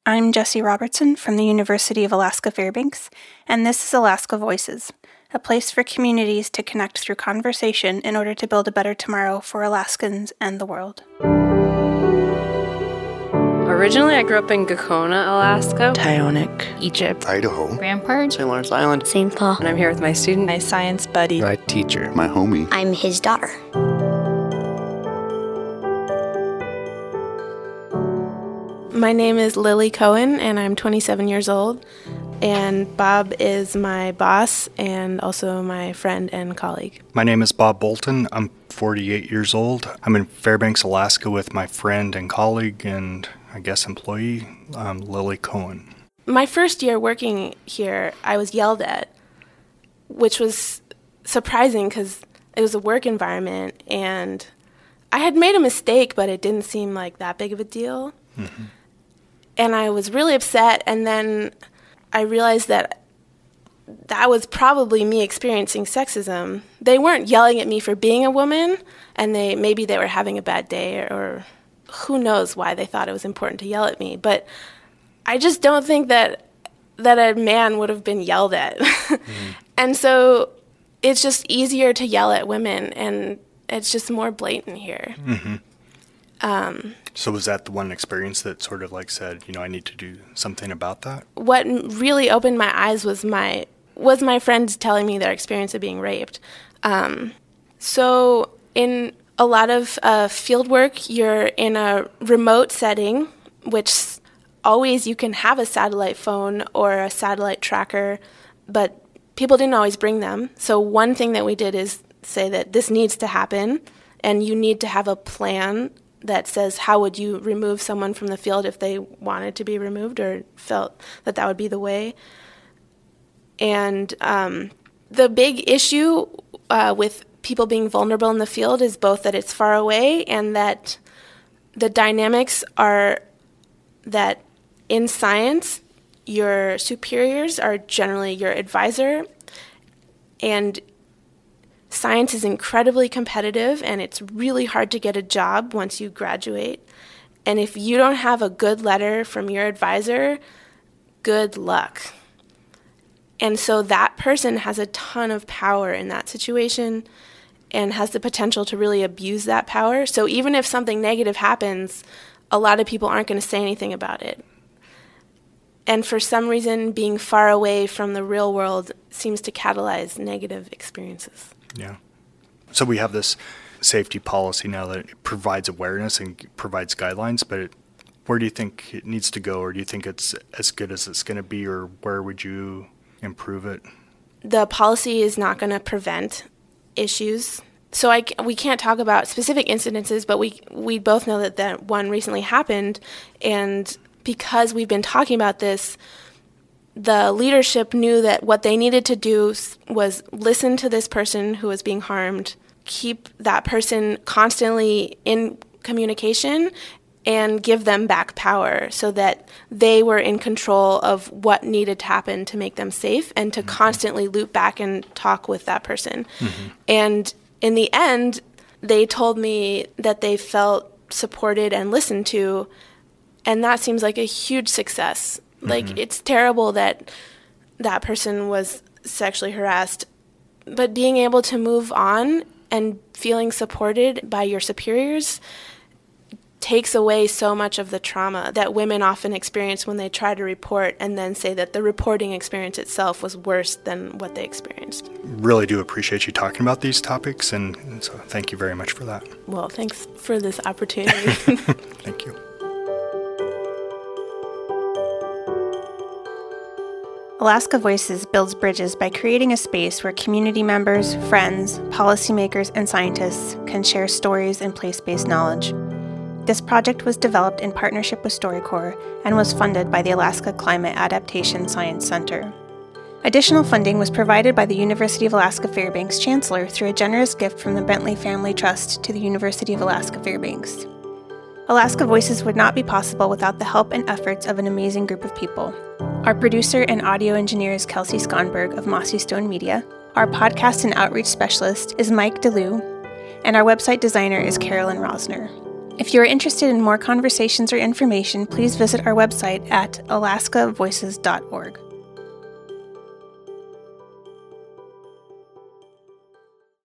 I'm Jessie Robertson from the University of Alaska Fairbanks, and this is Alaska Voices, a place for communities to connect through conversation in order to build a better tomorrow for Alaskans and the world. Originally, I grew up in Gakona, Alaska, Tyonek, Egypt, Idaho, Rampart, St. Lawrence Island, St. Paul. And I'm here with my student, my science buddy, my teacher, my homie. I'm his daughter. My name is Lily Cohen, and I'm 27 years old. And Bob is my boss and also my friend and colleague. My name is Bob Bolton. I'm 48 years old. I'm in Fairbanks, Alaska with my friend and colleague and, I guess, employee, Lily Cohen. My first year working here, I was yelled at, which was surprising because it was a work environment, and I had made a mistake, but it didn't seem like that big of a deal. Mm-hmm. And I was really upset, and then I realized that was probably me experiencing sexism. They weren't yelling at me for being a woman, and maybe they were having a bad day, or who knows why they thought it was important to yell at me. But I just don't think that a man would have been yelled at. Mm-hmm. And so it's just easier to yell at women, and it's just more blatant here. Mm-hmm. So was that the one experience that sort of like said, I need to do something about that? What really opened my eyes was my friends telling me their experience of being raped. So in a lot of field work, you're in a remote setting, which always you can have a satellite phone or a satellite tracker, but people didn't always bring them. So one thing that we did is say that this needs to happen, and you need to have a plan that says how would you remove someone from the field if they wanted to be removed or felt that would be the way. And the big issue with people being vulnerable in the field is both that it's far away and that the dynamics are that in science, your superiors are generally your advisor, and science is incredibly competitive, and it's really hard to get a job once you graduate. And if you don't have a good letter from your advisor, good luck. And so that person has a ton of power in that situation and has the potential to really abuse that power. So even if something negative happens, a lot of people aren't going to say anything about it. And for some reason, being far away from the real world seems to catalyze negative experiences. Yeah. So we have this safety policy now that it provides awareness and provides guidelines, but where do you think it needs to go, or do you think it's as good as it's going to be, or where would you improve it? The policy is not going to prevent issues. So we can't talk about specific incidences, but we both know that one recently happened, and because we've been talking about this, the leadership knew that what they needed to do was listen to this person who was being harmed, keep that person constantly in communication, and give them back power so that they were in control of what needed to happen to make them safe, and to constantly loop back and talk with that person. Mm-hmm. And in the end, they told me that they felt supported and listened to, and that seems like a huge success. Like, it's terrible that that person was sexually harassed, but being able to move on and feeling supported by your superiors takes away so much of the trauma that women often experience when they try to report and then say that the reporting experience itself was worse than what they experienced. Really do appreciate you talking about these topics, and so thank you very much for that. Well, thanks for this opportunity. Thank you. Alaska Voices builds bridges by creating a space where community members, friends, policymakers, and scientists can share stories and place-based knowledge. This project was developed in partnership with StoryCorps and was funded by the Alaska Climate Adaptation Science Center. Additional funding was provided by the University of Alaska Fairbanks Chancellor through a generous gift from the Bentley Family Trust to the University of Alaska Fairbanks. Alaska Voices would not be possible without the help and efforts of an amazing group of people. Our producer and audio engineer is Kelsey Skonberg of Mossy Stone Media. Our podcast and outreach specialist is Mike DeLue, and our website designer is Carolyn Rosner. If you are interested in more conversations or information, please visit our website at alaskavoices.org.